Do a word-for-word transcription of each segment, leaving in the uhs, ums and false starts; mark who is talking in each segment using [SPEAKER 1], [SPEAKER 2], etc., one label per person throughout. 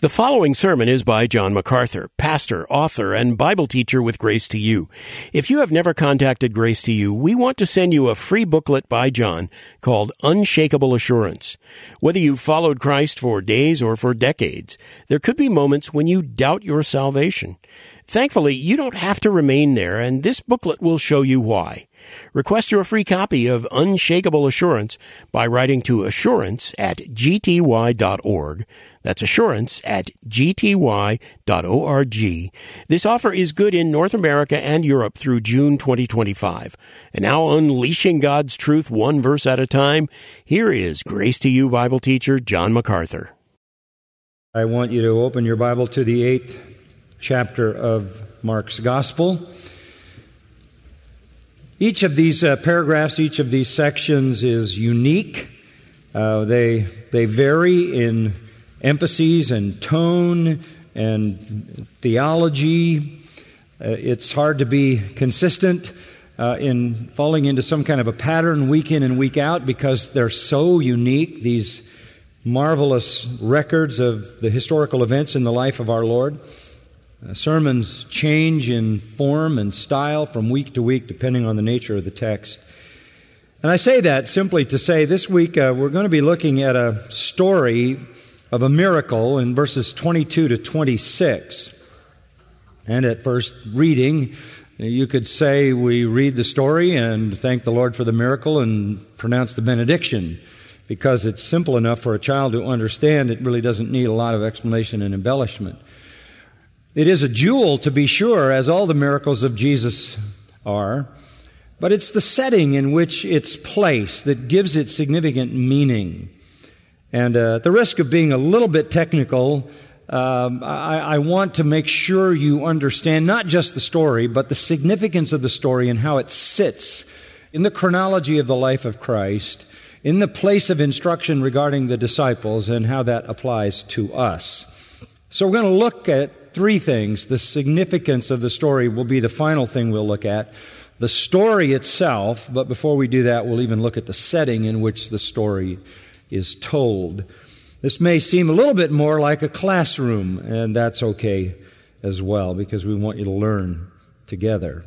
[SPEAKER 1] The following sermon is by John MacArthur, pastor, author, and Bible teacher with Grace to You. If you have never contacted Grace to You, we want to send you a free booklet by John called Unshakable Assurance. Whether you've followed Christ for days or for decades, there could be moments when you doubt your salvation. Thankfully, you don't have to remain there, and this booklet will show you why. Request your free copy of Unshakable Assurance by writing to assurance at g t y dot org. That's assurance at g t y dot org. This offer is good in North America and Europe through June twenty twenty-five. And now, unleashing God's truth one verse at a time, here is Grace to You Bible teacher John MacArthur.
[SPEAKER 2] I want you to open your Bible to the eighth chapter of Mark's Gospel. Each of these uh, paragraphs, each of these sections is unique. Uh, they they vary in emphases and tone and theology. Uh, it's hard to be consistent uh, in falling into some kind of a pattern week in and week out because they're so unique, these marvelous records of the historical events in the life of our Lord. Uh, sermons change in form and style from week to week depending on the nature of the text. And I say that simply to say this week uh, we're going to be looking at a story of a miracle in verses twenty-two to twenty-six. And at first reading, you could say we read the story and thank the Lord for the miracle and pronounce the benediction. Because it's simple enough for a child to understand, it really doesn't need a lot of explanation and embellishment. It is a jewel, to be sure, as all the miracles of Jesus are, but it's the setting in which it's placed that gives it significant meaning. And uh, at the risk of being a little bit technical, um, I, I want to make sure you understand not just the story, but the significance of the story and how it sits in the chronology of the life of Christ, in the place of instruction regarding the disciples, and how that applies to us. So we're going to look at three things. The significance of the story will be the final thing we'll look at. The story itself, but before we do that, we'll even look at the setting in which the story is told. This may seem a little bit more like a classroom, and that's okay as well, because we want you to learn together.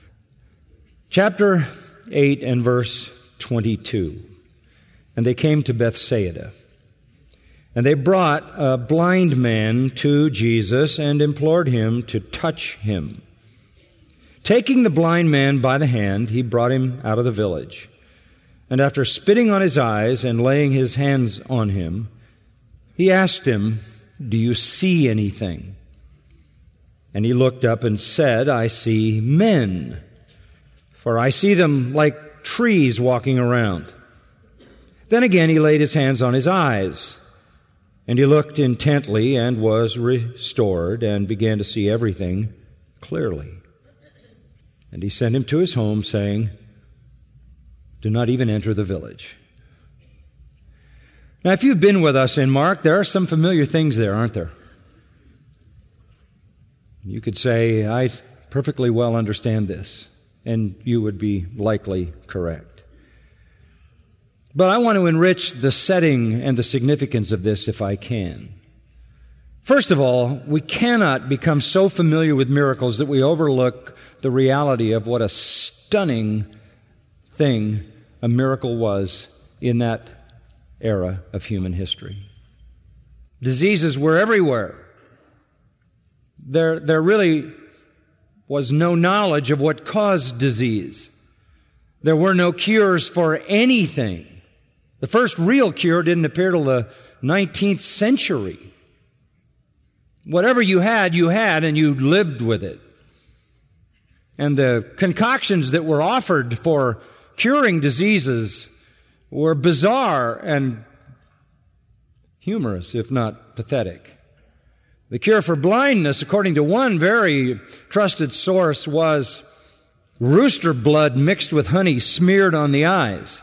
[SPEAKER 2] Chapter eight and verse twenty-two. And they came to Bethsaida. And they brought a blind man to Jesus and implored him to touch him. Taking the blind man by the hand, he brought him out of the village. And after spitting on his eyes and laying his hands on him, he asked him, "Do you see anything?" And he looked up and said, "I see men, for I see them like trees walking around." Then again he laid his hands on his eyes. And he looked intently and was restored and began to see everything clearly. And he sent him to his home, saying, "Do not even enter the village." Now, if you've been with us in Mark, there are some familiar things there, aren't there? You could say, "I perfectly well understand this," and you would be likely correct. But I want to enrich the setting and the significance of this if I can. First of all, we cannot become so familiar with miracles that we overlook the reality of what a stunning thing a miracle was in that era of human history. Diseases were everywhere. There, there really was no knowledge of what caused disease. There were no cures for anything. The first real cure didn't appear till the nineteenth century. Whatever you had, you had, and you lived with it. And the concoctions that were offered for curing diseases were bizarre and humorous, if not pathetic. The cure for blindness, according to one very trusted source, was rooster blood mixed with honey smeared on the eyes.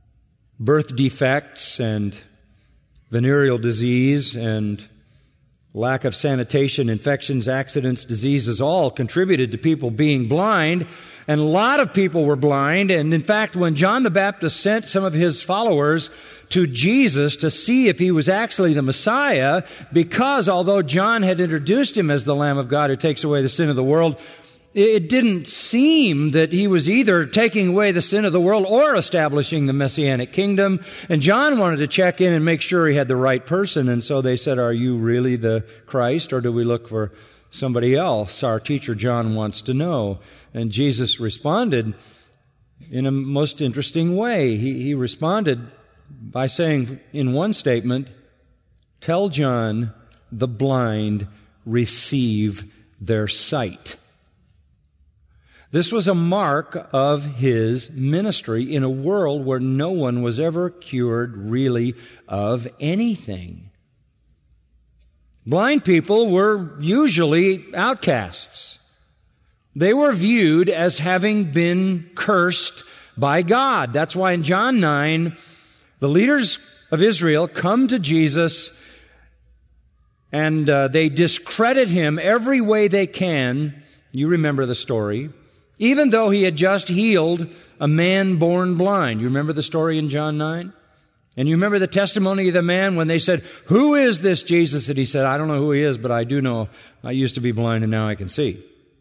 [SPEAKER 2] Birth defects and venereal disease and Lack of sanitation, infections, accidents, diseases all contributed to people being blind, and a lot of people were blind. And in fact, when John the Baptist sent some of his followers to Jesus to see if he was actually the Messiah, because although John had introduced him as the Lamb of God who takes away the sin of the world, it didn't seem that he was either taking away the sin of the world or establishing the Messianic kingdom. And John wanted to check in and make sure he had the right person. And so they said, "Are you really the Christ, or do we look for somebody else? Our teacher John wants to know." And Jesus responded in a most interesting way. He, he responded by saying in one statement, "Tell John the blind receive their sight." This was a mark of his ministry in a world where no one was ever cured really of anything. Blind people were usually outcasts. They were viewed as having been cursed by God. That's why in John nine, the leaders of Israel come to Jesus and uh, they discredit him every way they can. You remember the story. Even though he had just healed a man born blind. You remember the story in John nine? And you remember the testimony of the man when they said, "Who is this Jesus?" And he said, "I don't know who he is, but I do know I used to be blind and now I can see."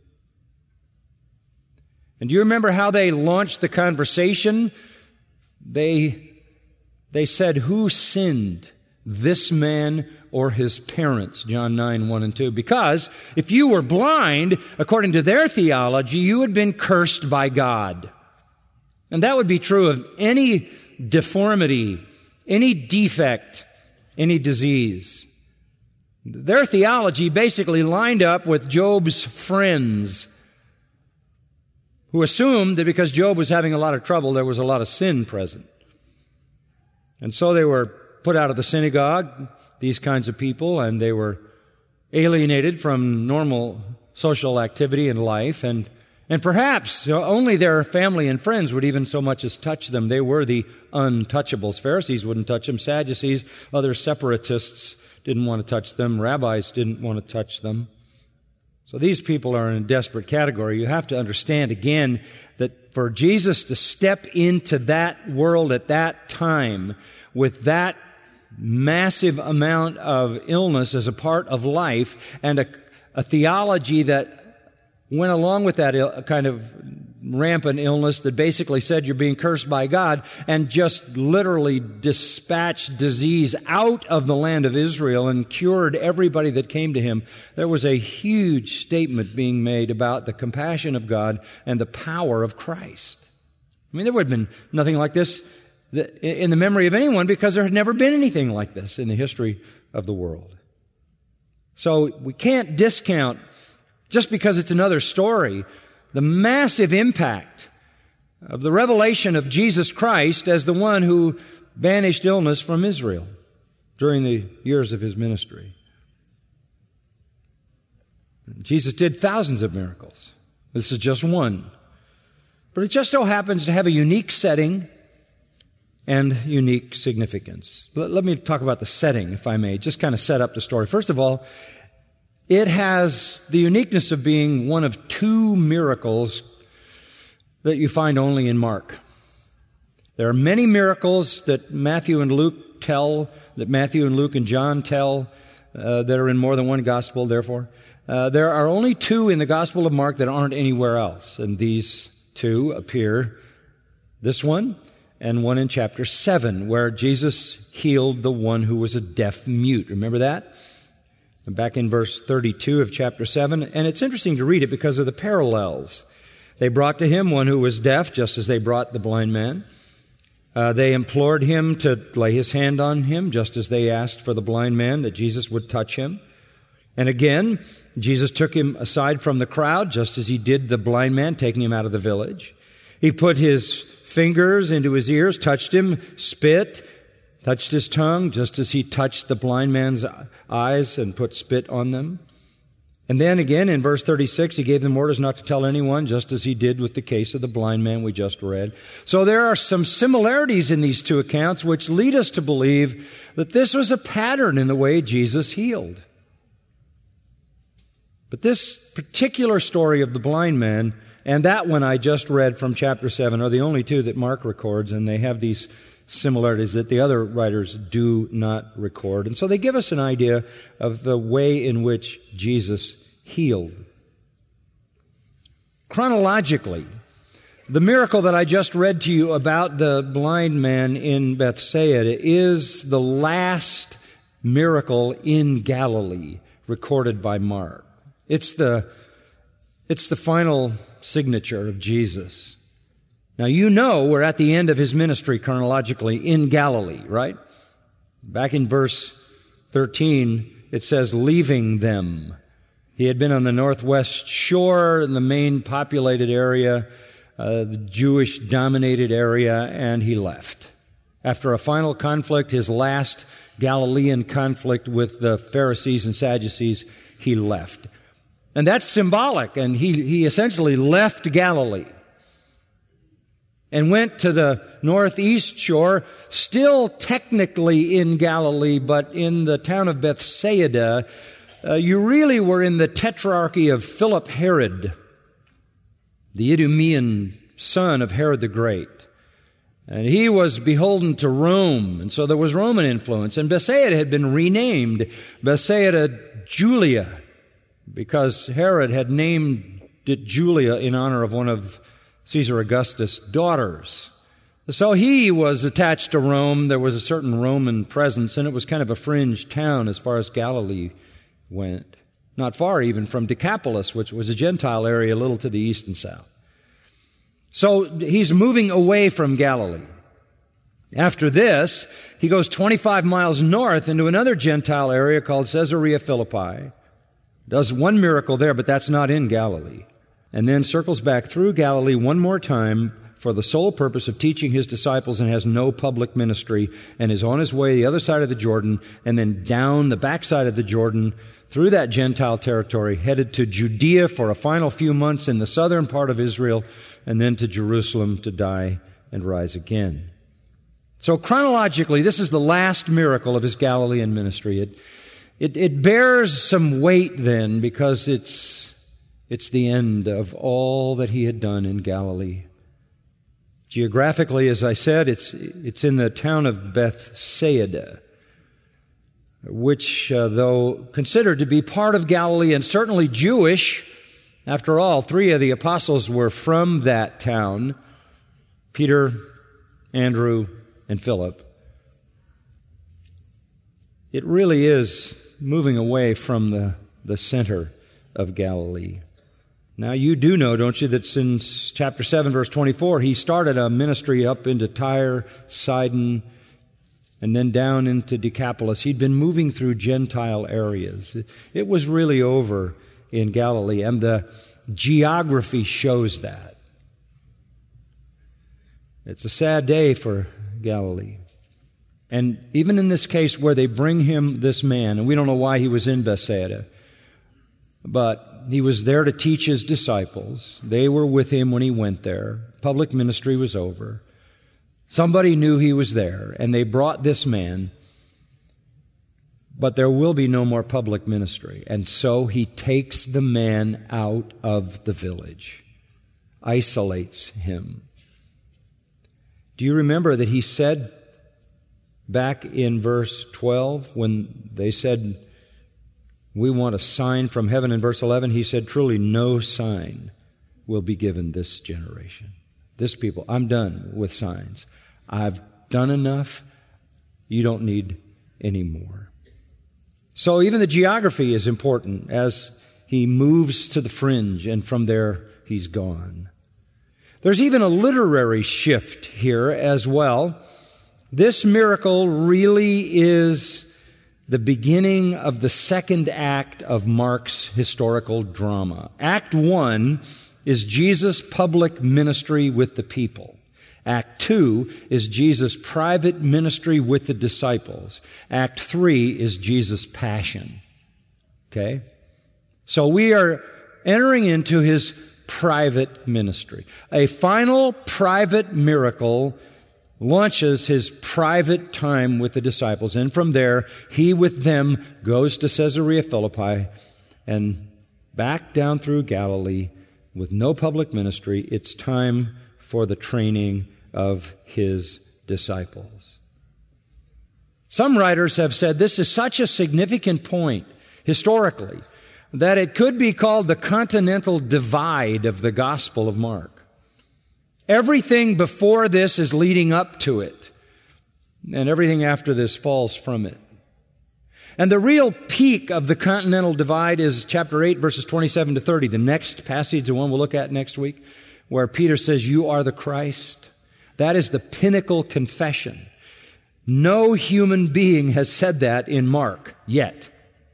[SPEAKER 2] And do you remember how they launched the conversation? They, they said, "Who sinned, this man or his parents?" John nine, one and two. Because if you were blind, according to their theology, you had been cursed by God. And that would be true of any deformity, any defect, any disease. Their theology basically lined up with Job's friends, who assumed that because Job was having a lot of trouble, there was a lot of sin present. And so they were put out of the synagogue, these kinds of people, and they were alienated from normal social activity in life, and and perhaps only their family and friends would even so much as touch them. They were the untouchables. Pharisees wouldn't touch them. Sadducees, other separatists didn't want to touch them. Rabbis didn't want to touch them. So these people are in a desperate category. You have to understand again that for Jesus to step into that world at that time with that massive amount of illness as a part of life and a, a theology that went along with that il- kind of rampant illness that basically said you're being cursed by God and just literally dispatched disease out of the land of Israel and cured everybody that came to him. There was a huge statement being made about the compassion of God and the power of Christ. I mean, there would have been nothing like this in the memory of anyone because there had never been anything like this in the history of the world. So we can't discount, just because it's another story, the massive impact of the revelation of Jesus Christ as the one who banished illness from Israel during the years of his ministry. Jesus did thousands of miracles. This is just one. But it just so happens to have a unique setting and unique significance. Let, let me talk about the setting, if I may, just kind of set up the story. First of all, it has the uniqueness of being one of two miracles that you find only in Mark. There are many miracles that Matthew and Luke tell, that Matthew and Luke and John tell, uh, that are in more than one gospel, therefore. Uh, there are only two in the Gospel of Mark that aren't anywhere else, and these two appear, this one and one in chapter seven, where Jesus healed the one who was a deaf mute. Remember that? Back in verse thirty-two of chapter seven. And it's interesting to read it because of the parallels. They brought to him one who was deaf, just as they brought the blind man. Uh, they implored him to lay his hand on him, just as they asked for the blind man, that Jesus would touch him. And again, Jesus took him aside from the crowd, just as he did the blind man, taking him out of the village. He put his fingers into his ears, touched him, spit, touched his tongue, just as he touched the blind man's eyes and put spit on them. And then again, in verse thirty-six, he gave them orders not to tell anyone, just as he did with the case of the blind man we just read. So there are some similarities in these two accounts which lead us to believe that this was a pattern in the way Jesus healed. But this particular story of the blind man and that one I just read from chapter seven are the only two that Mark records, and they have these similarities that the other writers do not record. And so they give us an idea of the way in which Jesus healed. Chronologically, the miracle that I just read to you about the blind man in Bethsaida is the last miracle in Galilee recorded by Mark. It's the, it's the final signature of Jesus. Now, you know we're at the end of his ministry chronologically in Galilee, right? Back in verse thirteen, it says, leaving them. He had been on the northwest shore in the main populated area, uh, the Jewish-dominated area, and he left. After a final conflict, his last Galilean conflict with the Pharisees and Sadducees, he left. And that's symbolic, and he, he essentially left Galilee and went to the northeast shore, still technically in Galilee, but in the town of Bethsaida. Uh, you really were in the tetrarchy of Philip Herod, the Idumean son of Herod the Great. And he was beholden to Rome, and so there was Roman influence. And Bethsaida had been renamed Bethsaida Julia, because Herod had named it Julia in honor of one of Caesar Augustus' daughters. So he was attached to Rome. There was a certain Roman presence, and it was kind of a fringe town as far as Galilee went. Not far even from Decapolis, which was a Gentile area a little to the east and south. So he's moving away from Galilee. After this, he goes twenty-five miles north into another Gentile area called Caesarea Philippi. Does one miracle there, but that's not in Galilee. And then circles back through Galilee one more time for the sole purpose of teaching his disciples, and has no public ministry, and is on his way the other side of the Jordan, and then down the backside of the Jordan through that Gentile territory, headed to Judea for a final few months in the southern part of Israel, and then to Jerusalem to die and rise again. So chronologically, this is the last miracle of his Galilean ministry. It, it, it bears some weight then, because it's It's the end of all that he had done in Galilee. Geographically, as I said, it's it's in the town of Bethsaida, which, uh, though considered to be part of Galilee and certainly Jewish, after all, three of the apostles were from that town, Peter, Andrew, and Philip. It really is moving away from the, the center of Galilee. Now, you do know, don't you, that since chapter seven, verse twenty-four, he started a ministry up into Tyre, Sidon, and then down into Decapolis. He'd been moving through Gentile areas. It was really over in Galilee, and the geography shows that. It's a sad day for Galilee. And even in this case where they bring him this man, and we don't know why he was in Bethsaida, but he was there to teach his disciples. They were with him when he went there. Public ministry was over. Somebody knew he was there, and they brought this man. But there will be no more public ministry. And so he takes the man out of the village, isolates him. Do you remember that he said back in verse twelve, when they said, we want a sign from heaven, in verse eleven, he said, truly no sign will be given this generation. This people, I'm done with signs. I've done enough. You don't need any more. So even the geography is important as he moves to the fringe, and from there he's gone. There's even a literary shift here as well. This miracle really is the beginning of the second act of Mark's historical drama. Act one is Jesus' public ministry with the people. Act two is Jesus' private ministry with the disciples. Act three is Jesus' passion. Okay? So we are entering into his private ministry. A final private miracle launches his private time with the disciples, and from there, he with them goes to Caesarea Philippi, and back down through Galilee with no public ministry. It's time for the training of his disciples. Some writers have said this is such a significant point historically that it could be called the continental divide of the Gospel of Mark. Everything before this is leading up to it, and everything after this falls from it. And the real peak of the continental divide is chapter eight, verses twenty-seven to thirty, the next passage, the one we'll look at next week, where Peter says, "You are the Christ." That is the pinnacle confession. No human being has said that in Mark yet.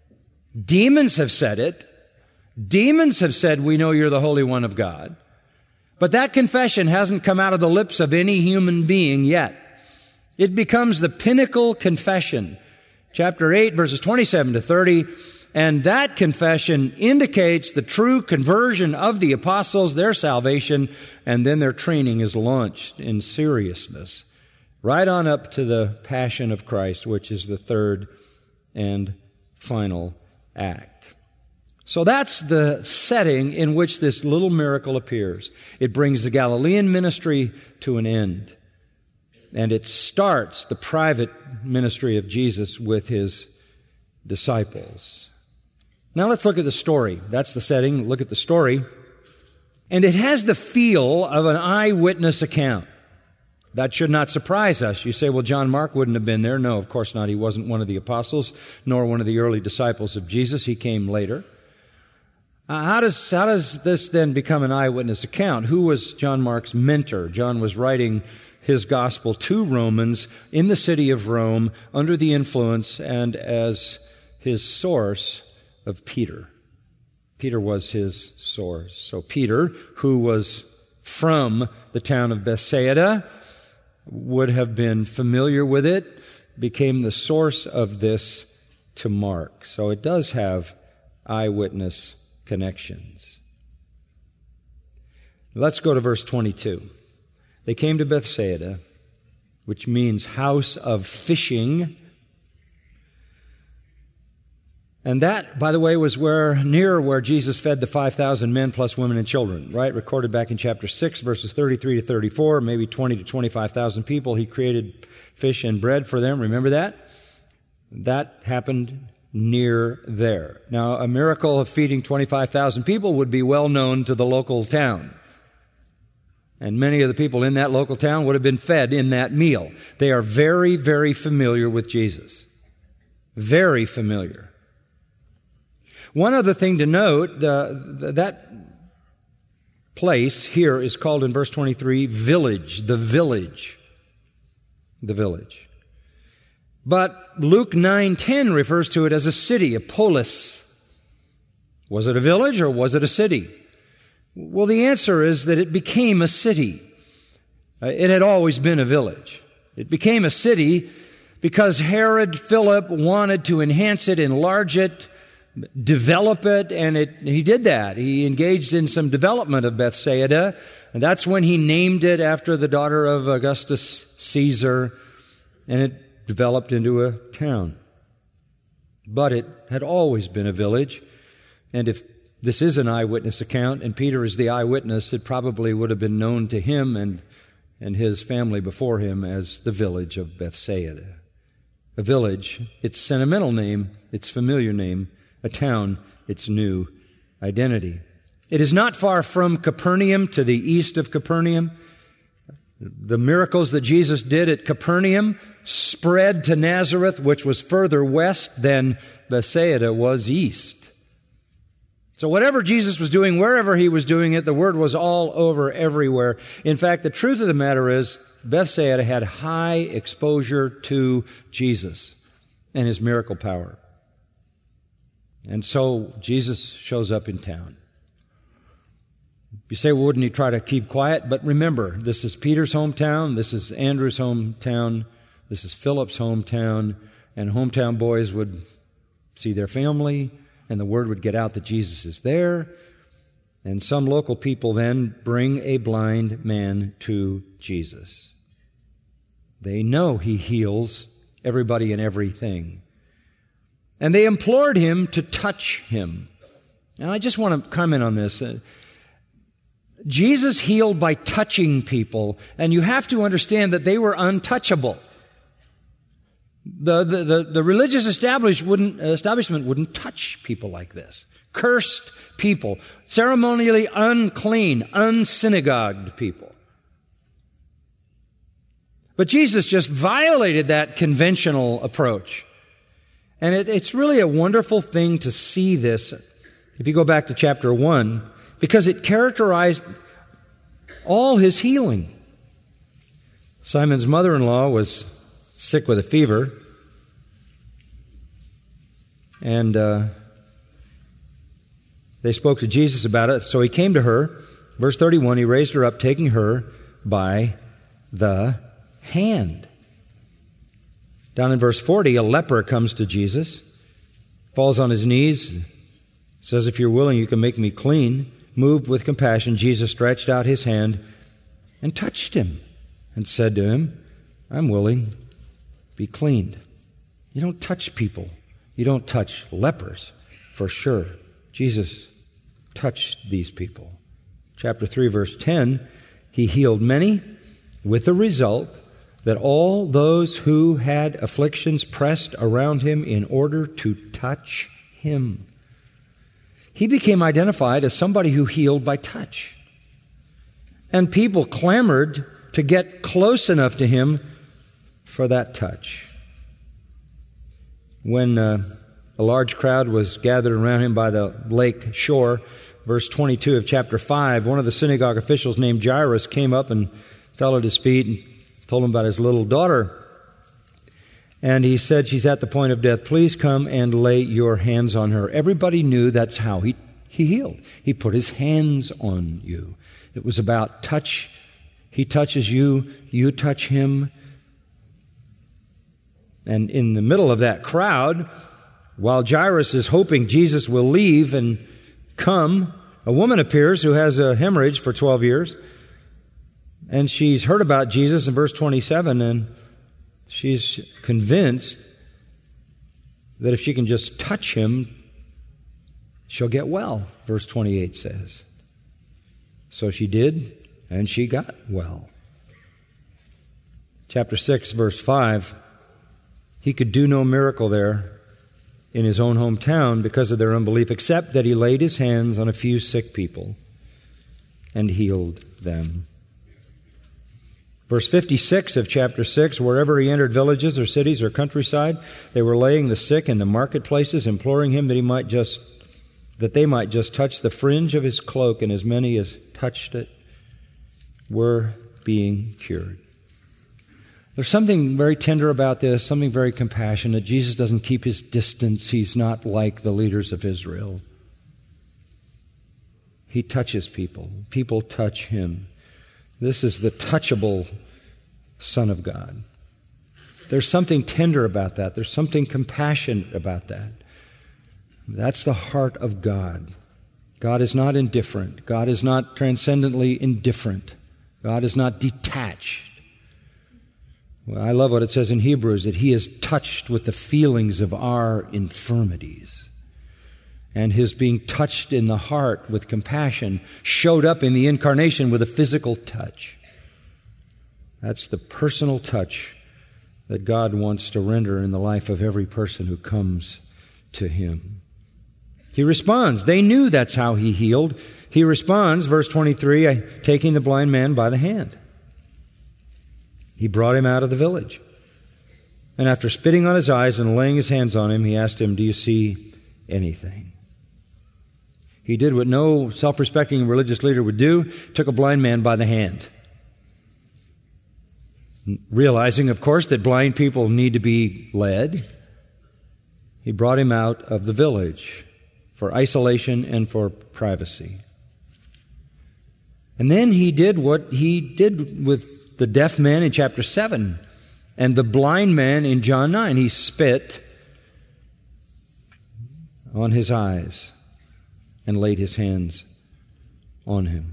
[SPEAKER 2] Demons have said it. Demons have said, "We know you're the Holy One of God." But that confession hasn't come out of the lips of any human being yet. It becomes the pinnacle confession. Chapter eight, verses twenty-seven to thirty. And that confession indicates the true conversion of the apostles, their salvation, and then their training is launched in seriousness, right on up to the Passion of Christ, which is the third and final act. So that's the setting in which this little miracle appears. It brings the Galilean ministry to an end. And it starts the private ministry of Jesus with his disciples. Now let's look at the story. That's the setting. Look at the story. And it has the feel of an eyewitness account. That should not surprise us. You say, well, John Mark wouldn't have been there. No, of course not. He wasn't one of the apostles, nor one of the early disciples of Jesus. He came later. Uh, how does, how does this then become an eyewitness account? Who was John Mark's mentor? John was writing his gospel to Romans in the city of Rome under the influence and as his source of Peter. Peter was his source. So Peter, who was from the town of Bethsaida, would have been familiar with it, became the source of this to Mark. So it does have eyewitness connections. Let's go to verse twenty-two. They came to Bethsaida, which means house of fishing. And that, by the way, was where near where Jesus fed the five thousand men plus women and children, right? Recorded back in chapter six, verses thirty-three to thirty-four, maybe twenty to twenty-five thousand people. He created fish and bread for them. Remember that? That happened near there. Now, a miracle of feeding twenty-five thousand people would be well known to the local town. And many of the people in that local town would have been fed in that meal. They are very, very familiar with Jesus. Very familiar. One other thing to note, uh, that place here is called in verse twenty-three, village, the village. The village. But Luke nine ten refers to it as a city, a polis. Was it a village or was it a city? Well, the answer is that it became a city. Uh, it had always been a village. It became a city because Herod Philip wanted to enhance it, enlarge it, develop it, and it, he did that. He engaged in some development of Bethsaida, and that's when he named it after the daughter of Augustus Caesar, and it developed into a town. But it had always been a village, and if this is an eyewitness account, and Peter is the eyewitness, it probably would have been known to him and, and his family before him as the village of Bethsaida. A village, its sentimental name, its familiar name, a town, its new identity. It is not far from Capernaum, to the east of Capernaum. The miracles that Jesus did at Capernaum spread to Nazareth, which was further west than Bethsaida was east. So whatever Jesus was doing, wherever he was doing it, the word was all over everywhere. In fact, the truth of the matter is, Bethsaida had high exposure to Jesus and his miracle power. And so Jesus shows up in town. You say, well, wouldn't he try to keep quiet? But remember, this is Peter's hometown, this is Andrew's hometown, this is Philip's hometown, and hometown boys would see their family, and the word would get out that Jesus is there, and some local people then bring a blind man to Jesus. They know he heals everybody and everything. And they implored him to touch him. And I just want to comment on this. Uh, Jesus healed by touching people, and you have to understand that they were untouchable. The, the, the, the religious establishment wouldn't, establishment wouldn't touch people like this. Cursed people, ceremonially unclean, unsynagogued people. But Jesus just violated that conventional approach. And it, it's really a wonderful thing to see this, if you go back to chapter one, because it characterized all his healing. Simon's mother-in-law was sick with a fever, and uh, they spoke to Jesus about it. So he came to her. Verse thirty-one, he raised her up, taking her by the hand. Down in verse forty, a leper comes to Jesus, falls on his knees, says, if you're willing, you can make me clean. Moved with compassion, Jesus stretched out his hand and touched him and said to him, I'm willing, be cleaned. You don't touch people. You don't touch lepers, for sure. Jesus touched these people. Chapter three, verse ten, he healed many, with the result that all those who had afflictions pressed around him in order to touch him. He became identified as somebody who healed by touch. And people clamored to get close enough to him for that touch. When uh, a large crowd was gathered around him by the lake shore, verse twenty-two of chapter five, one of the synagogue officials named Jairus came up and fell at his feet and told him about his little daughter. And he said, she's at the point of death. Please come and lay your hands on her. Everybody knew that's how he, he healed. He put his hands on you. It was about touch. He touches you, you touch him. And in the middle of that crowd, while Jairus is hoping Jesus will leave and come, a woman appears who has a hemorrhage for twelve years. And she's heard about Jesus in verse twenty-seven, and she's convinced that if she can just touch him, she'll get well, verse twenty-eight says. So she did, and she got well. Chapter six, verse five, he could do no miracle there in his own hometown because of their unbelief, except that he laid his hands on a few sick people and healed them. Verse fifty-six of chapter six, wherever he entered villages or cities or countryside, they were laying the sick in the marketplaces, imploring him that he might just, that they might just touch the fringe of his cloak, and as many as touched it were being cured. There's something very tender about this, something very compassionate. Jesus doesn't keep his distance. He's not like the leaders of Israel. He touches people. People touch him. This is the touchable Son of God. There's something tender about that. There's something compassionate about that. That's the heart of God. God is not indifferent. God is not transcendently indifferent. God is not detached. Well, I love what it says in Hebrews, that he is touched with the feelings of our infirmities. And his being touched in the heart with compassion showed up in the incarnation with a physical touch. That's the personal touch that God wants to render in the life of every person who comes to him. He responds. They knew that's how he healed. He responds, verse twenty-three, taking the blind man by the hand. He brought him out of the village. And after spitting on his eyes and laying his hands on him, he asked him, do you see anything? He did what no self-respecting religious leader would do, took a blind man by the hand. Realizing, of course, that blind people need to be led, he brought him out of the village for isolation and for privacy. And then he did what he did with the deaf man in chapter seven and the blind man in John nine. He spit on his eyes and laid his hands on him.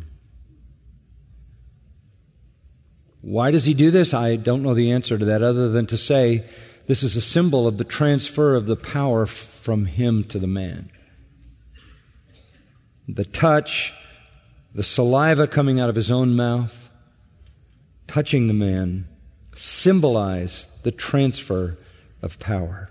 [SPEAKER 2] Why does he do this? I don't know the answer to that, other than to say this is a symbol of the transfer of the power from him to the man. the touch, the saliva coming out of his own mouth, touching the man, symbolize the transfer of power.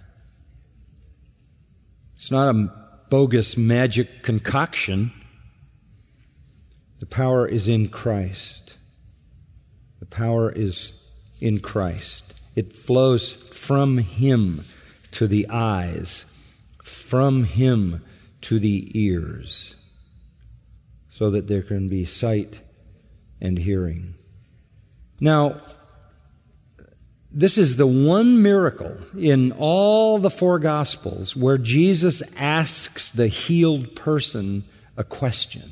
[SPEAKER 2] It's not a bogus magic concoction. The power is in Christ. The power is in Christ. It flows from Him to the eyes, from Him to the ears, so that there can be sight and hearing. Now, this is the one miracle in all the four Gospels where Jesus asks the healed person a question.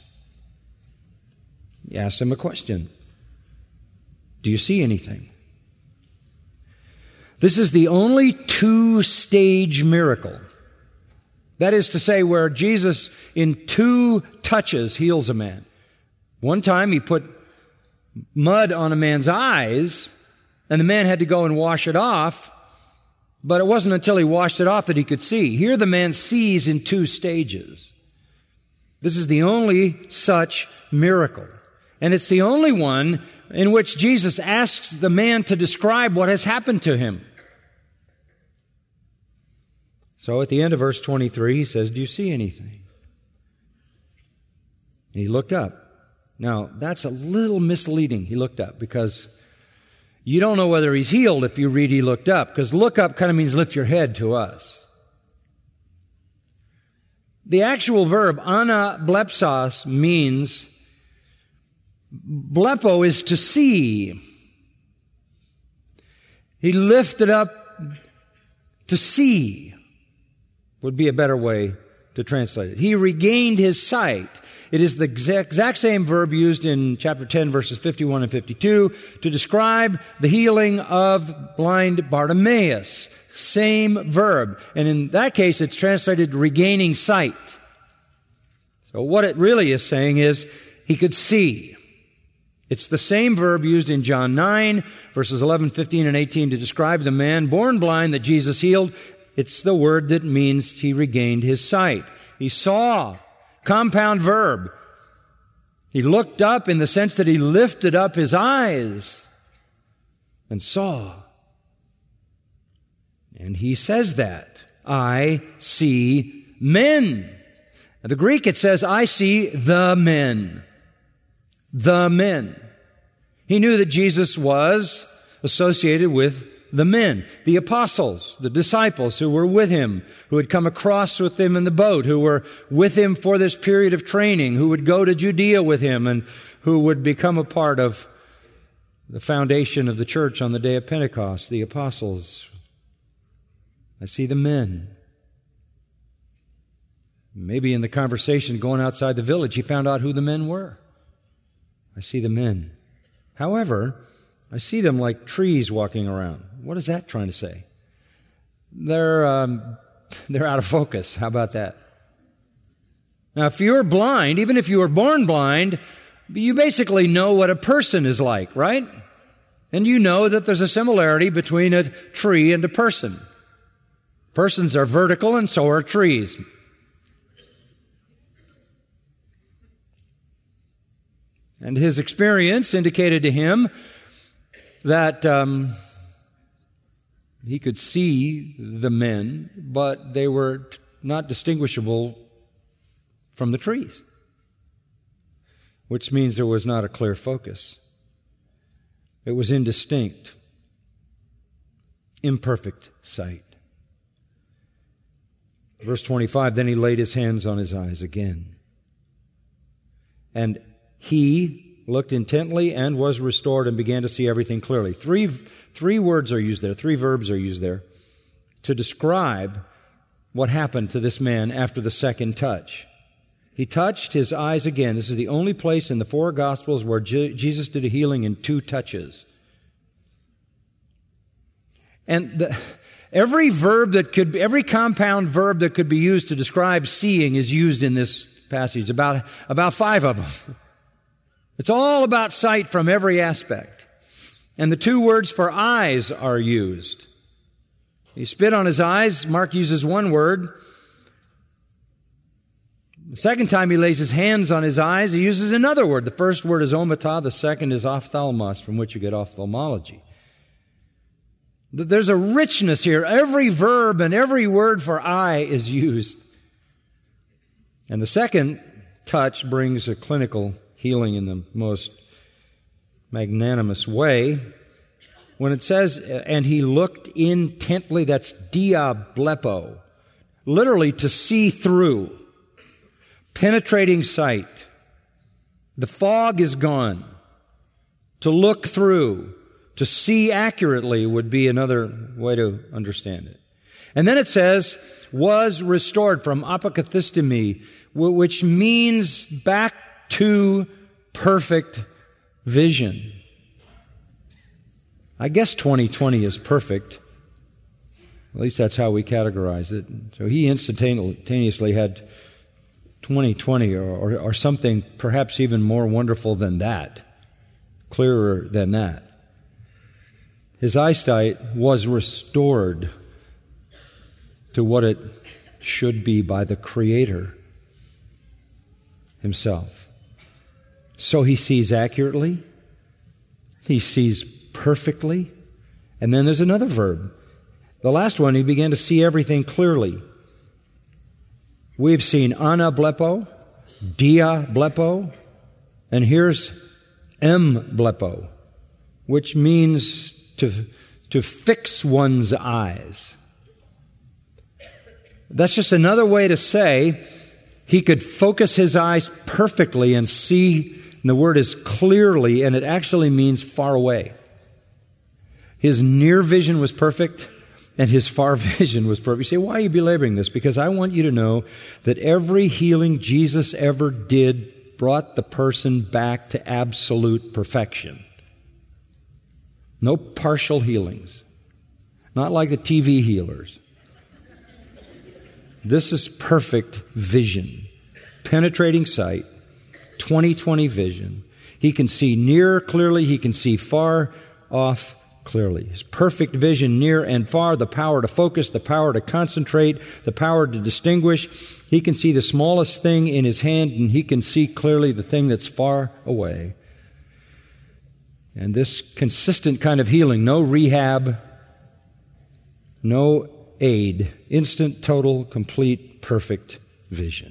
[SPEAKER 2] He asks him a question. Do you see anything? This is the only two-stage miracle. That is to say, where Jesus in two touches heals a man. One time he put mud on a man's eyes, and the man had to go and wash it off, but it wasn't until he washed it off that he could see. Here the man sees in two stages. This is the only such miracle. And it's the only one in which Jesus asks the man to describe what has happened to him. So at the end of verse twenty-three, he says, do you see anything? And he looked up. Now, that's a little misleading. He looked up, because you don't know whether he's healed if you read he looked up, because look up kind of means lift your head to us. The actual verb anablepsos means, blepo is to see. He lifted up to see, would be a better way to translate it. He regained his sight. It is the exact same verb used in chapter ten, verses fifty-one and fifty-two, to describe the healing of blind Bartimaeus. Same verb. And in that case, it's translated regaining sight. So what it really is saying is, he could see. It's the same verb used in John nine, verses eleven, fifteen, and eighteen to describe the man born blind that Jesus healed. It's the word that means he regained his sight. He saw. Compound verb. He looked up in the sense that he lifted up his eyes and saw. And he says that. I see men. In the Greek it says, I see the men. The men. He knew that Jesus was associated with the men, the apostles, the disciples who were with him, who had come across with him in the boat, who were with him for this period of training, who would go to Judea with him, and who would become a part of the foundation of the church on the day of Pentecost, the apostles. I see the men. Maybe in the conversation going outside the village, he found out who the men were. I see the men. However, I see them like trees walking around. What is that trying to say? They're um, they're out of focus. How about that? Now, if you're blind, even if you were born blind, you basically know what a person is like, right? And you know that there's a similarity between a tree and a person. Persons are vertical, and so are trees. And his experience indicated to him that um, he could see the men, but they were not distinguishable from the trees, which means there was not a clear focus. It was indistinct, imperfect sight. Verse twenty-five, then he laid his hands on his eyes again. And he looked intently and was restored and began to see everything clearly. Three, three words are used there, three verbs are used there to describe what happened to this man after the second touch. He touched his eyes again. This is the only place in the four Gospels where Je- Jesus did a healing in two touches. And the, every verb that could, every compound verb that could be used to describe seeing is used in this passage, about, about five of them. It's all about sight from every aspect. And the two words for eyes are used. He spit on his eyes. Mark uses one word. The second time he lays his hands on his eyes, he uses another word. The first word is omata, the second is ophthalmos, from which you get ophthalmology. There's a richness here. Every verb and every word for eye is used. And the second touch brings a clinical healing in the most magnanimous way. When it says, and he looked intently, that's diablepo, literally to see through, penetrating sight. The fog is gone. To look through, to see accurately would be another way to understand it. And then it says, was restored from apokathistemai, which means back to perfect vision. I guess twenty twenty is perfect. At least that's how we categorize it. So he instantaneously had twenty twenty or, or, or something perhaps even more wonderful than that, clearer than that. His eyesight was restored to what it should be by the Creator Himself. So he sees accurately, he sees perfectly, and then there's another verb. The last one, he began to see everything clearly. We've seen anablepo, diablepo, and here's emblepo, which means to, to fix one's eyes. That's just another way to say he could focus his eyes perfectly and see, and the word is clearly, and it actually means far away. His near vision was perfect, and his far vision was perfect. You say, why are you belaboring this? Because I want you to know that every healing Jesus ever did brought the person back to absolute perfection. No partial healings. Not like the T V healers. This is perfect vision. Penetrating sight. twenty twenty vision. He can see near clearly. He can see far off clearly. His perfect vision near and far, the power to focus, the power to concentrate, the power to distinguish. He can see the smallest thing in his hand, and he can see clearly the thing that's far away. And this consistent kind of healing, no rehab, no aid, instant, total, complete, perfect vision.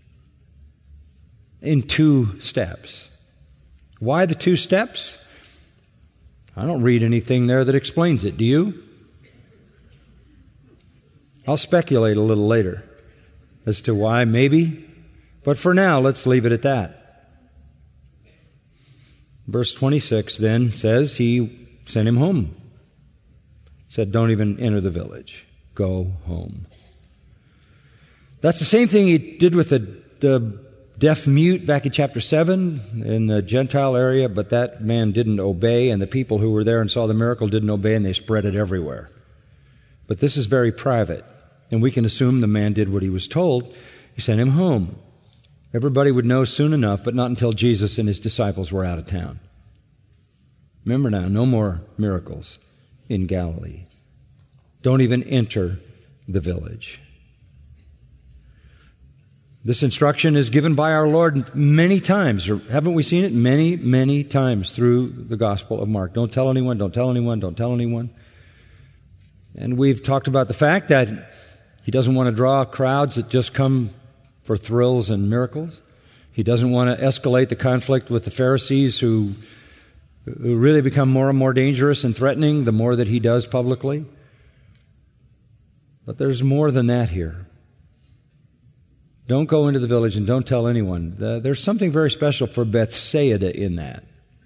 [SPEAKER 2] In two steps. Why the two steps? I don't read anything there that explains it. Do you? I'll speculate a little later as to why, maybe. But for now, let's leave it at that. Verse twenty-six then says he sent him home. Said, don't even enter the village. Go home. That's the same thing he did with the, the deaf mute back in chapter seven in the Gentile area, but that man didn't obey, and the people who were there and saw the miracle didn't obey, and they spread it everywhere. But this is very private, and we can assume the man did what he was told. He sent him home. Everybody would know soon enough, but not until Jesus and his disciples were out of town. Remember now, no more miracles in Galilee. Don't even enter the village. This instruction is given by our Lord many times. Haven't we seen it? Many, many times through the Gospel of Mark. Don't tell anyone, don't tell anyone, don't tell anyone. And we've talked about the fact that he doesn't want to draw crowds that just come for thrills and miracles. He doesn't want to escalate the conflict with the Pharisees who, who really become more and more dangerous and threatening the more that he does publicly. But there's more than that here. Don't go into the village and don't tell anyone. There's something very special for Bethsaida in that.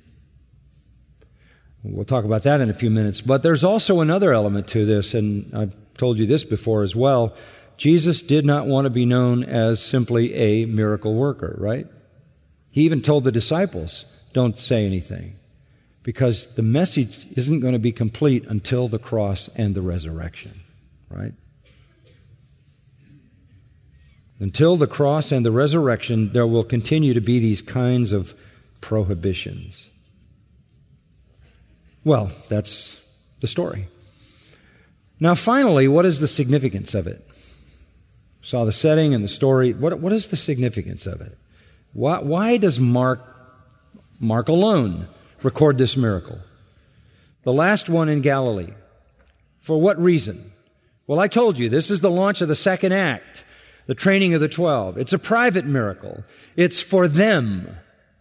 [SPEAKER 2] We'll talk about that in a few minutes. But there's also another element to this, and I've told you this before as well. Jesus did not want to be known as simply a miracle worker, right? He even told the disciples, don't say anything, because the message isn't going to be complete until the cross and the resurrection, right? Until the cross and the resurrection, there will continue to be these kinds of prohibitions. Well, that's the story. Now, finally, what is the significance of it? Saw the setting and the story. What, what is the significance of it? Why, why does Mark, Mark alone, record this miracle? The last one in Galilee. For what reason? Well, I told you, this is the launch of the second act, the training of the twelve. It's a private miracle. It's for them.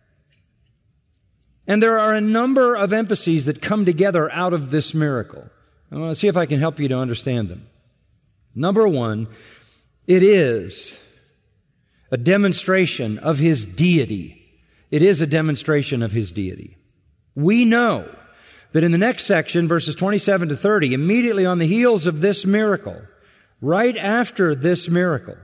[SPEAKER 2] And there are a number of emphases that come together out of this miracle. I want to see if I can help you to understand them. Number one, it is a demonstration of His deity. It is a demonstration of His deity. We know that in the next section, verses twenty-seven to thirty, immediately on the heels of this miracle, right after this miracle,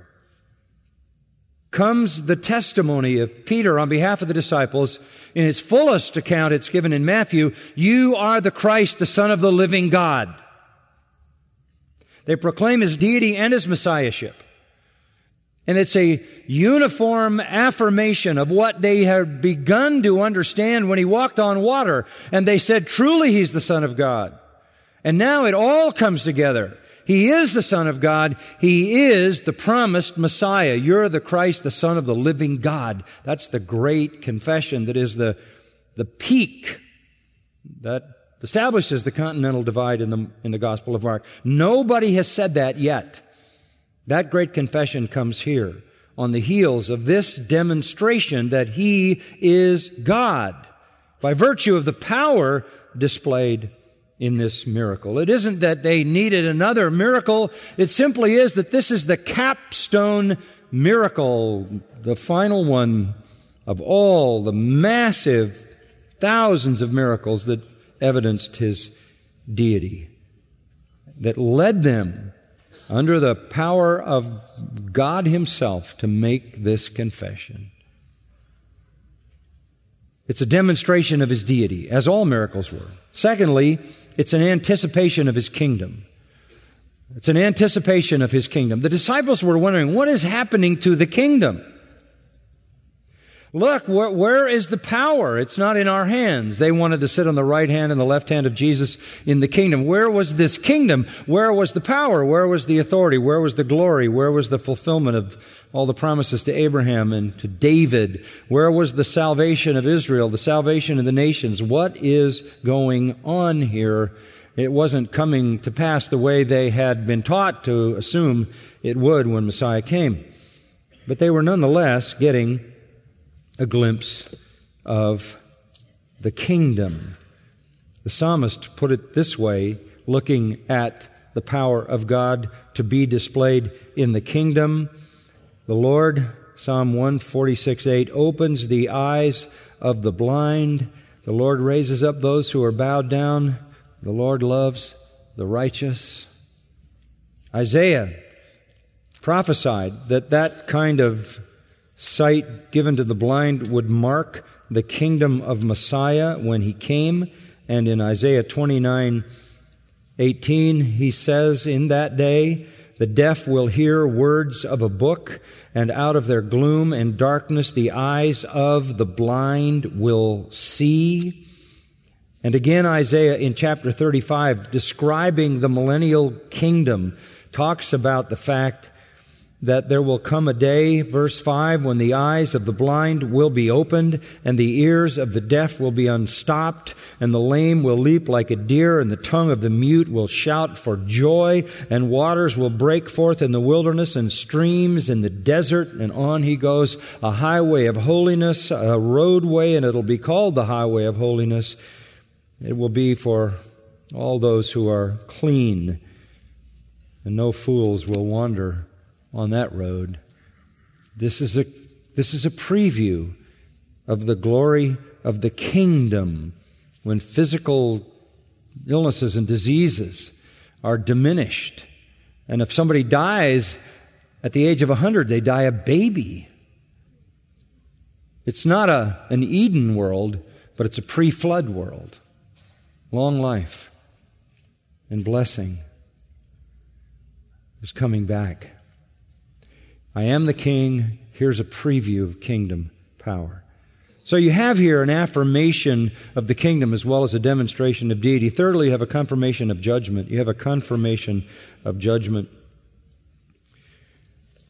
[SPEAKER 2] comes the testimony of Peter on behalf of the disciples. In its fullest account, it's given in Matthew, "You are the Christ, the Son of the living God." They proclaim His deity and His messiahship. And it's a uniform affirmation of what they had begun to understand when He walked on water. And they said, truly He's the Son of God. And now it all comes together. He is the Son of God. He is the promised Messiah. You're the Christ, the Son of the living God. That's the great confession that is the, the peak that establishes the continental divide in the, in the Gospel of Mark. Nobody has said that yet. That great confession comes here on the heels of this demonstration that He is God by virtue of the power displayed in this miracle. It isn't that they needed another miracle. It simply is that this is the capstone miracle, the final one of all the massive thousands of miracles that evidenced His deity, that led them under the power of God Himself to make this confession. It's a demonstration of His deity, as all miracles were. Secondly, it's an anticipation of His kingdom. It's an anticipation of His kingdom. The disciples were wondering, what is happening to the kingdom? Look, where, where is the power? It's not in our hands. They wanted to sit on the right hand and the left hand of Jesus in the kingdom. Where was this kingdom? Where was the power? Where was the authority? Where was the glory? Where was the fulfillment of all the promises to Abraham and to David? Where was the salvation of Israel, the salvation of the nations? What is going on here? It wasn't coming to pass the way they had been taught to assume it would when Messiah came. But they were nonetheless getting a glimpse of the kingdom. The psalmist put it this way, looking at the power of God to be displayed in the kingdom. The Lord, Psalm one forty-six eight, opens the eyes of the blind. The Lord raises up those who are bowed down. The Lord loves the righteous. Isaiah prophesied that that kind of sight given to the blind would mark the kingdom of Messiah when He came. And in Isaiah twenty-nine eighteen, he says, in that day, the deaf will hear words of a book, and out of their gloom and darkness the eyes of the blind will see. And again, Isaiah in chapter thirty-five, describing the millennial kingdom, talks about the fact that there will come a day, verse five, when the eyes of the blind will be opened, and the ears of the deaf will be unstopped, and the lame will leap like a deer, and the tongue of the mute will shout for joy, and waters will break forth in the wilderness, and streams in the desert. And on he goes, a highway of holiness, a roadway, and it'll be called the highway of holiness. It will be for all those who are clean, and no fools will wander on that road. This is a this is a preview of the glory of the kingdom when physical illnesses and diseases are diminished. And if somebody dies at the age of a hundred, they die a baby. It's not a an Eden world, but it's a pre-flood world. Long life and blessing is coming back. I am the King. Here's a preview of kingdom power. So you have here an affirmation of the kingdom as well as a demonstration of deity. Thirdly, you have a confirmation of judgment. You have a confirmation of judgment.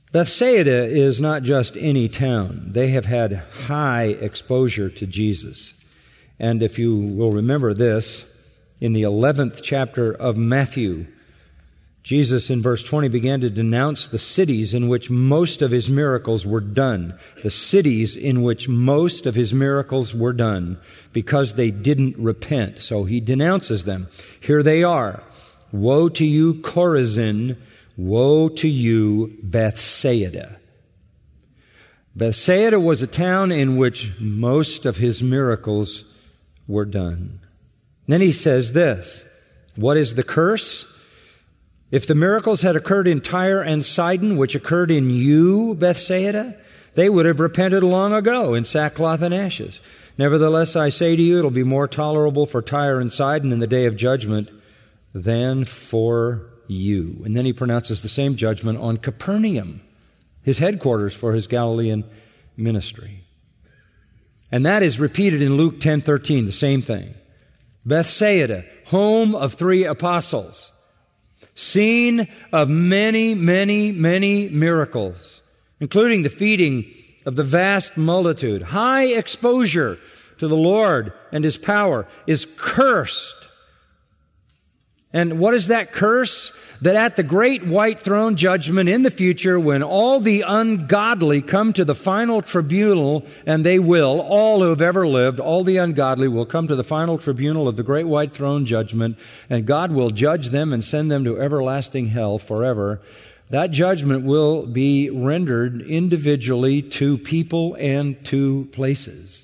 [SPEAKER 2] Bethsaida is not just any town. They have had high exposure to Jesus. And if you will remember this, in the eleventh chapter of Matthew, Jesus in verse twenty began to denounce the cities in which most of his miracles were done. The cities in which most of his miracles were done because they didn't repent. So he denounces them. Here they are. Woe to you, Chorazin! Woe to you, Bethsaida! Bethsaida was a town in which most of his miracles were done. Then he says this, what is the curse? If the miracles had occurred in Tyre and Sidon, which occurred in you, Bethsaida, they would have repented long ago in sackcloth and ashes. Nevertheless, I say to you, it'll be more tolerable for Tyre and Sidon in the day of judgment than for you. And then he pronounces the same judgment on Capernaum, his headquarters for his Galilean ministry. And that is repeated in Luke ten thirteen, the same thing. Bethsaida, home of three apostles, scene of many, many, many miracles, including the feeding of the vast multitude. High exposure to the Lord and His power is cursed. And what is that curse? That at the great white throne judgment in the future, when all the ungodly come to the final tribunal, and they will, all who have ever lived, all the ungodly will come to the final tribunal of the great white throne judgment, and God will judge them and send them to everlasting hell forever. That judgment will be rendered individually to people and to places.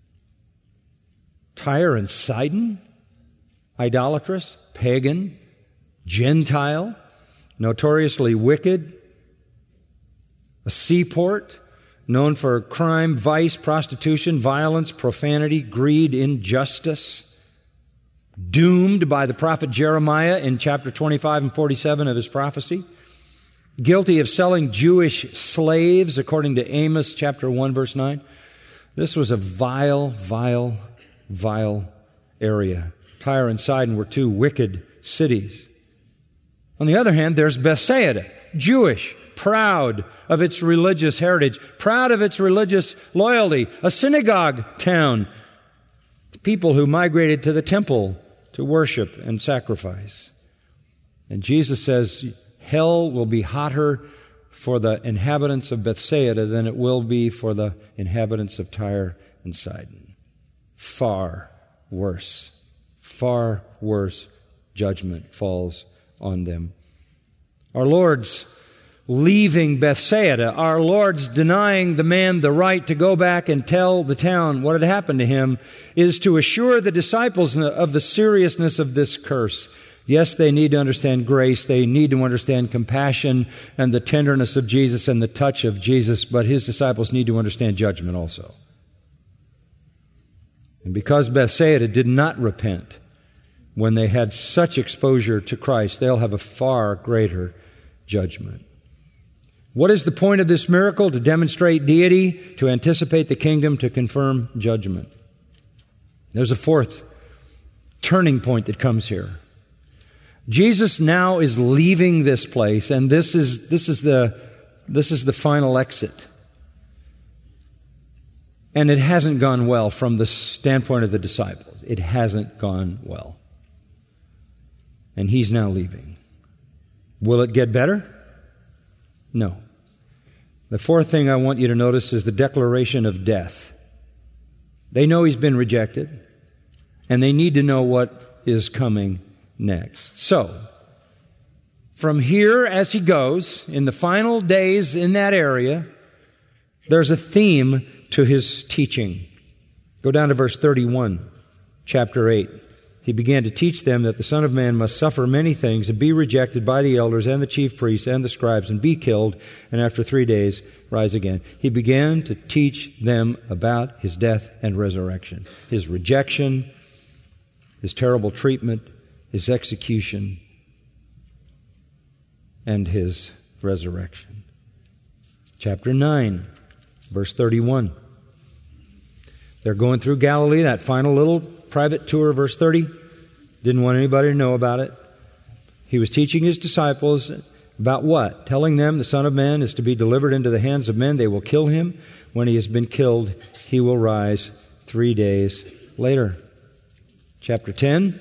[SPEAKER 2] Tyre and Sidon, idolatrous, pagan, Gentile, notoriously wicked, a seaport known for crime, vice, prostitution, violence, profanity, greed, injustice, doomed by the prophet Jeremiah in chapter twenty-five and forty-seven of his prophecy, guilty of selling Jewish slaves according to Amos chapter one verse nine. This was a vile, vile, vile area. Tyre and Sidon were two wicked cities. On the other hand, there's Bethsaida, Jewish, proud of its religious heritage, proud of its religious loyalty, a synagogue town, people who migrated to the temple to worship and sacrifice. And Jesus says, hell will be hotter for the inhabitants of Bethsaida than it will be for the inhabitants of Tyre and Sidon. Far worse, far worse judgment falls on them. Our Lord's leaving Bethsaida, our Lord's denying the man the right to go back and tell the town what had happened to him, is to assure the disciples of the seriousness of this curse. Yes, they need to understand grace. They need to understand compassion and the tenderness of Jesus and the touch of Jesus, but His disciples need to understand judgment also. And because Bethsaida did not repent when they had such exposure to Christ, they'll have a far greater judgment. What is the point of this miracle? To demonstrate deity, to anticipate the kingdom, to confirm judgment. There's a fourth turning point that comes here. Jesus now is leaving this place, and this is this is the this is the final exit. And it hasn't gone well from the standpoint of the disciples. It hasn't gone well. And He's now leaving. Will it get better? No. The fourth thing I want you to notice is the declaration of death. They know He's been rejected, and they need to know what is coming next. So, from here as He goes, in the final days in that area, there's a theme to His teaching. Go down to verse thirty-one, chapter eight. He began to teach them that the Son of Man must suffer many things and be rejected by the elders and the chief priests and the scribes and be killed, and after three days rise again. He began to teach them about His death and resurrection, His rejection, His terrible treatment, His execution, and His resurrection. Chapter nine, verse thirty-one. They're going through Galilee, that final little private tour, verse thirty. Didn't want anybody to know about it. He was teaching His disciples About what? Telling them the Son of Man is to be delivered into the hands of men. They will kill him. When he has been killed, he will rise three days later. Chapter ten,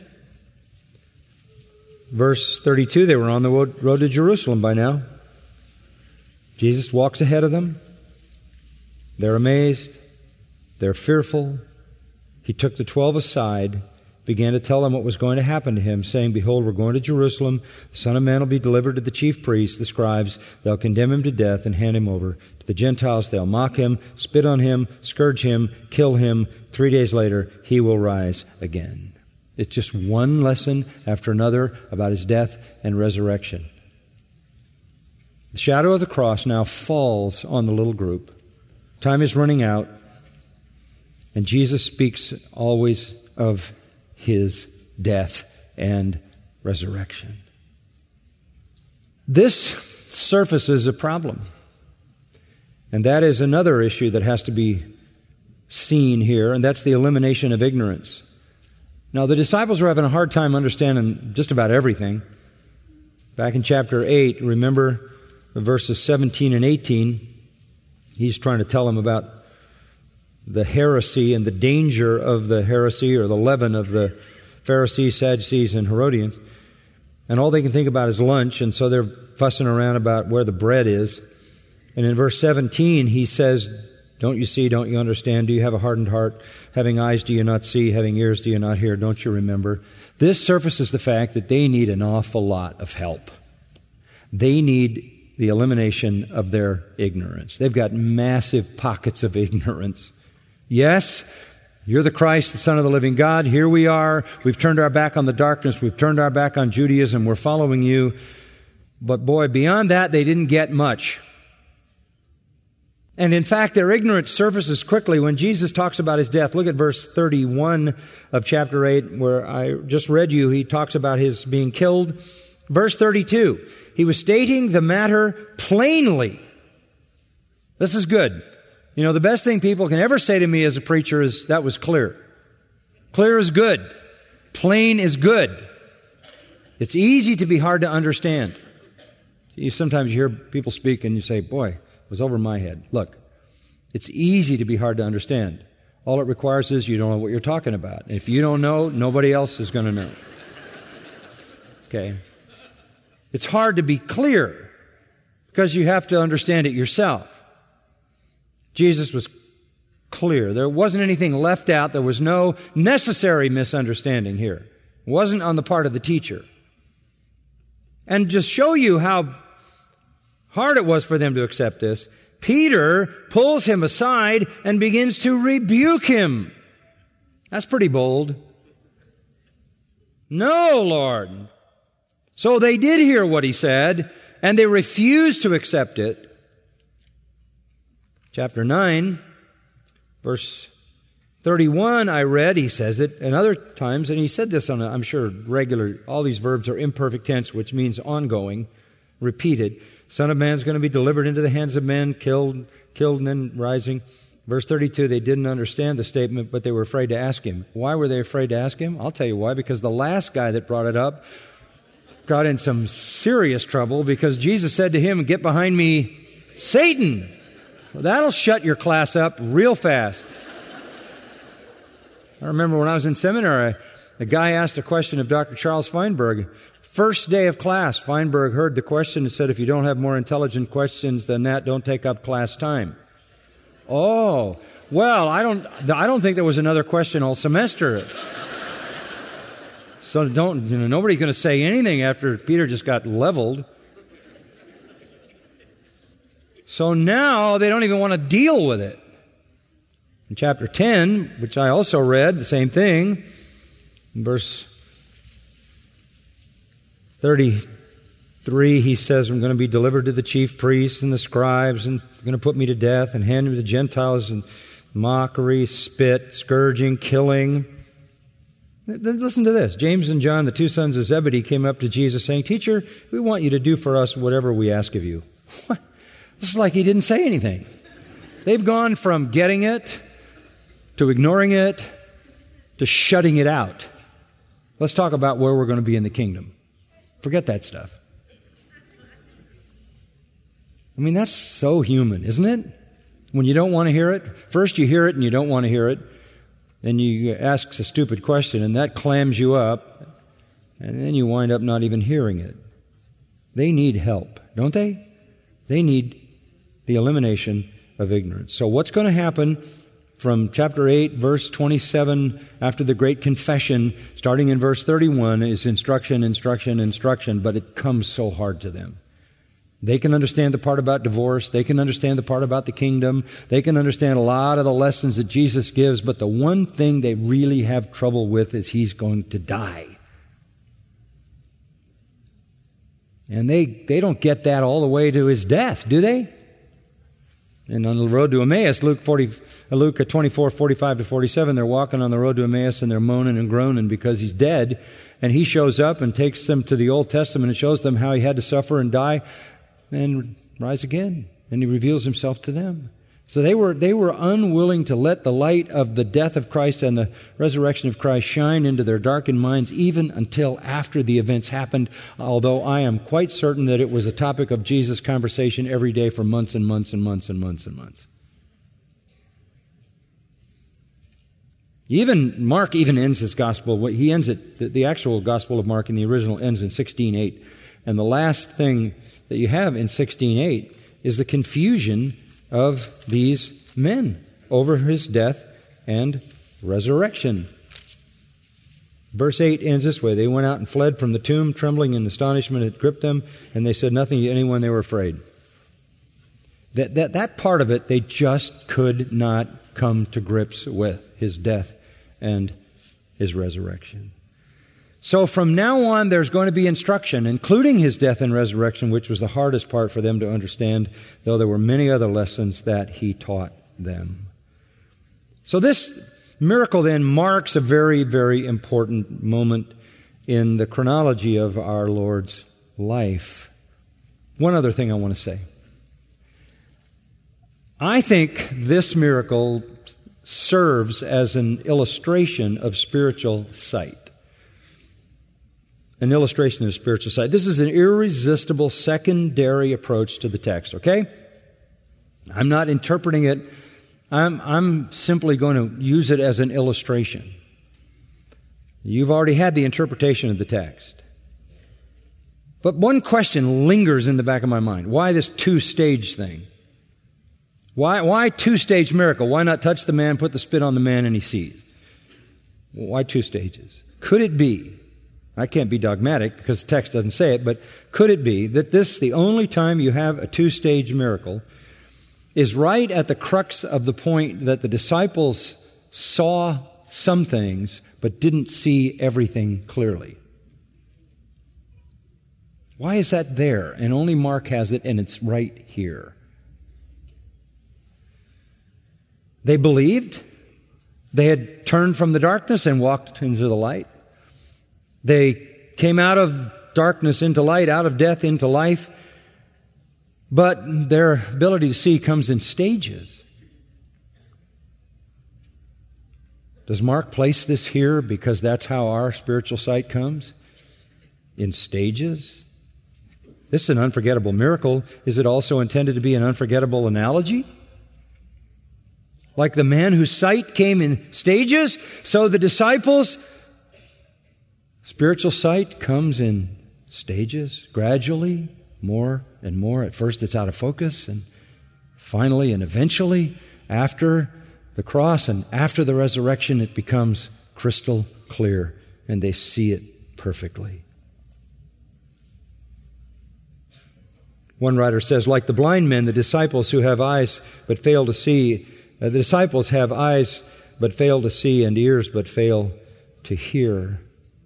[SPEAKER 2] verse thirty-two. They were on the road to Jerusalem by now. Jesus walks ahead of them. They're amazed. They're fearful. He took the twelve aside, began to tell them what was going to happen to him, saying, Behold, we're going to Jerusalem. The Son of Man will be delivered to the chief priests, the scribes. They'll condemn him to death and hand him over to the Gentiles. They'll mock him, spit on him, scourge him, kill him. Three days later, he will rise again. It's just one lesson after another about his death and resurrection. The shadow of the cross now falls on the little group. Time is running out, and Jesus speaks always of his death and resurrection. This surfaces a problem, and that is another issue that has to be seen here, and that's the elimination of ignorance. Now, the disciples were having a hard time understanding just about everything. Back in chapter eight, remember verses seventeen and eighteen, he's trying to tell them about the heresy and the danger of the heresy or the leaven of the Pharisees, Sadducees, and Herodians. And all they can think about is lunch, and so they're fussing around about where the bread is. And in verse seventeen, he says, Don't you see, don't you understand? Do you have a hardened heart? Having eyes, do you not see? Having ears, do you not hear? Don't you remember? This surfaces the fact that they need an awful lot of help. They need the elimination of their ignorance. They've got massive pockets of ignorance. Yes, you're the Christ, the Son of the living God. Here we are. We've turned our back on the darkness. We've turned our back on Judaism. We're following you. But boy, beyond that, they didn't get much. And in fact, their ignorance surfaces quickly when Jesus talks about his death. Look at verse thirty-one of chapter eight, where I just read you. He talks about his being killed. Verse thirty-two, he was stating the matter plainly. This is good. You know, the best thing people can ever say to me as a preacher is, that was clear. Clear is good. Plain is good. It's easy to be hard to understand. You sometimes you hear people speak and you say, boy, it was over my head. Look, it's easy to be hard to understand. All it requires is you don't know what you're talking about. If you don't know, nobody else is going to know. Okay? It's hard to be clear because you have to understand it yourself. Jesus was clear. There wasn't anything left out. There was no necessary misunderstanding here. It wasn't on the part of the teacher. And just show you how hard it was for them to accept this, Peter pulls him aside and begins to rebuke him. That's pretty bold. No, Lord. So they did hear what he said, and they refused to accept it. Chapter nine, verse thirty-one, I read, he says it, and other times, and he said this on, a, I'm sure, regular, all these verbs are imperfect tense, which means ongoing, repeated. Son of Man is going to be delivered into the hands of men, killed, killed and then rising. Verse thirty-two, they didn't understand the statement, but they were afraid to ask him. Why were they afraid to ask him? I'll tell you why, because the last guy that brought it up got in some serious trouble because Jesus said to him, get behind me, Satan. So that'll shut your class up real fast. I remember when I was in seminary, the guy asked a question of Doctor Charles Feinberg. First day of class, Feinberg heard the question and said, if you don't have more intelligent questions than that, don't take up class time. Oh, well, I don't, I don't think there was another question all semester. So don't, you know, nobody's going to say anything after Peter just got leveled. So now they don't even want to deal with it. In chapter ten, which I also read, the same thing, in verse thirty-three, he says, I'm going to be delivered to the chief priests and the scribes, and they're going to put me to death and hand me to the Gentiles, and mockery, spit, scourging, killing. Listen to this. James and John, the two sons of Zebedee, came up to Jesus saying, Teacher, we want you to do for us whatever we ask of you. What? It's like he didn't say anything. They've gone from getting it to ignoring it to shutting it out. Let's talk about where we're going to be in the kingdom. Forget that stuff. I mean, that's so human, isn't it? When you don't want to hear it, first you hear it and you don't want to hear it, then you ask a stupid question and that clams you up, and then you wind up not even hearing it. They need help, don't they? They need the elimination of ignorance. So what's going to happen from chapter eight, verse twenty-seven, after the great confession, starting in verse thirty-one, is instruction, instruction, instruction, but it comes so hard to them. They can understand the part about divorce. They can understand the part about the kingdom. They can understand a lot of the lessons that Jesus gives, but the one thing they really have trouble with is He's going to die. And they, they don't get that all the way to His death, do they? And on the road to Emmaus, Luke forty, Luke twenty-four, forty-five to forty-seven, they're walking on the road to Emmaus and they're moaning and groaning because He's dead. And He shows up and takes them to the Old Testament and shows them how He had to suffer and die and rise again. And He reveals Himself to them. So they were, they were unwilling to let the light of the death of Christ and the resurrection of Christ shine into their darkened minds even until after the events happened, although I am quite certain that it was a topic of Jesus' conversation every day for months and months and months and months and months. Even Mark even ends his gospel. He ends it, the, the actual gospel of Mark in the original ends in sixteen eight. And the last thing that you have in sixteen eight is the confusion of these men over His death and resurrection. Verse eight ends this way. They went out and fled from the tomb, trembling and astonishment had gripped them, and they said nothing to anyone. They were afraid. That, that, that part of it, they just could not come to grips with, His death and His resurrection. So from now on, there's going to be instruction, including His death and resurrection, which was the hardest part for them to understand, though there were many other lessons that He taught them. So this miracle then marks a very, very important moment in the chronology of our Lord's life. One other thing I want to say. I think this miracle serves as an illustration of spiritual sight. An illustration of spiritual sight. This is an irresistible secondary approach to the text, okay? I'm not interpreting it. I'm, I'm simply going to use it as an illustration. You've already had the interpretation of the text. But one question lingers in the back of my mind. Why this two-stage thing? Why, why two-stage miracle? Why not touch the man, put the spit on the man, and he sees? Why two stages? Could it be, I can't be dogmatic because the text doesn't say it, but could it be that this, the only time you have a two-stage miracle, is right at the crux of the point that the disciples saw some things but didn't see everything clearly? Why is that there? And only Mark has it, and it's right here. They believed. They had turned from the darkness and walked into the light. They came out of darkness into light, out of death into life. But their ability to see comes in stages. Does Mark place this here because that's how our spiritual sight comes? In stages? This is an unforgettable miracle. Is it also intended to be an unforgettable analogy? Like the man whose sight came in stages, so the disciples' spiritual sight comes in stages, gradually, more and more. At first it's out of focus, and finally and eventually, after the cross and after the resurrection, it becomes crystal clear, and they see it perfectly. One writer says, like the blind men, the disciples who have eyes but fail to see, uh, the disciples have eyes but fail to see and ears but fail to hear.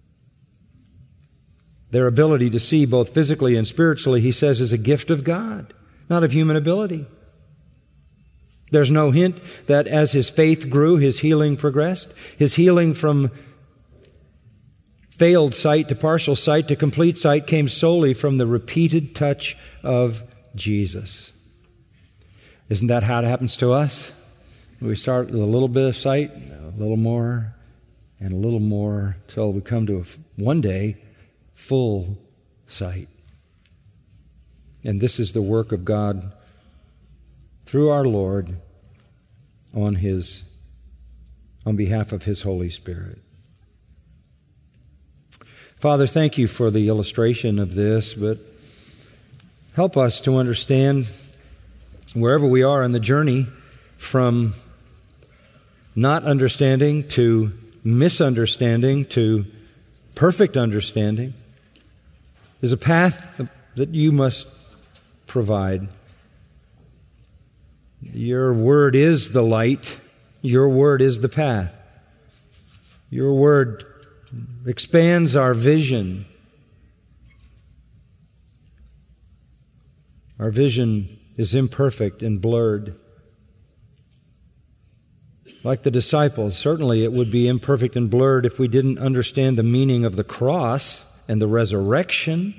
[SPEAKER 2] Their ability to see both physically and spiritually, he says, is a gift of God, not of human ability. There's no hint that as his faith grew, his healing progressed. His healing from failed sight to partial sight to complete sight came solely from the repeated touch of Jesus. Isn't that how it happens to us? We start with a little bit of sight, a little more, and a little more, till we come to a, one day full sight. And this is the work of God through our Lord on His, on behalf of His Holy Spirit. Father, thank you for the illustration of this, but help us to understand wherever we are in the journey from not understanding to misunderstanding to perfect understanding is a path that you must provide. Your word is the light. Your word is the path. Your word expands our vision. Our vision is imperfect and blurred. Like the disciples, certainly it would be imperfect and blurred if we didn't understand the meaning of the cross and the resurrection.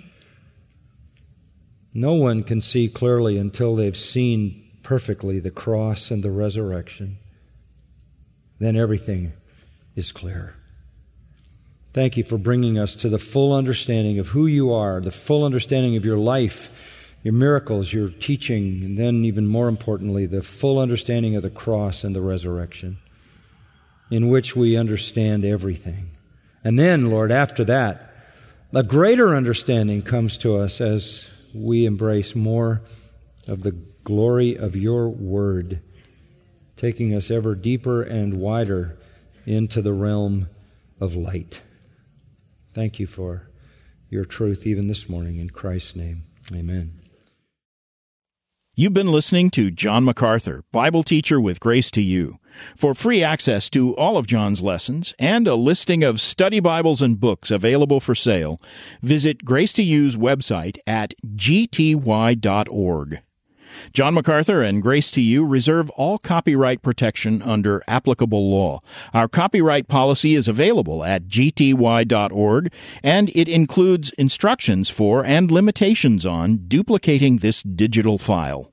[SPEAKER 2] No one can see clearly until they've seen perfectly the cross and the resurrection. Then everything is clear. Thank you for bringing us to the full understanding of who you are, the full understanding of your life, your miracles, your teaching, and then even more importantly, the full understanding of the cross and the resurrection, in which we understand everything. And then, Lord, after that, a greater understanding comes to us as we embrace more of the glory of your word, taking us ever deeper and wider into the realm of light. Thank you for your truth even this morning. In Christ's name, amen.
[SPEAKER 1] You've been listening to John MacArthur, Bible teacher with Grace to You. For free access to all of John's lessons and a listing of study Bibles and books available for sale, visit Grace to You's website at g t y dot org. John MacArthur and Grace to You reserve all copyright protection under applicable law. Our copyright policy is available at g t y dot org, and it includes instructions for and limitations on duplicating this digital file.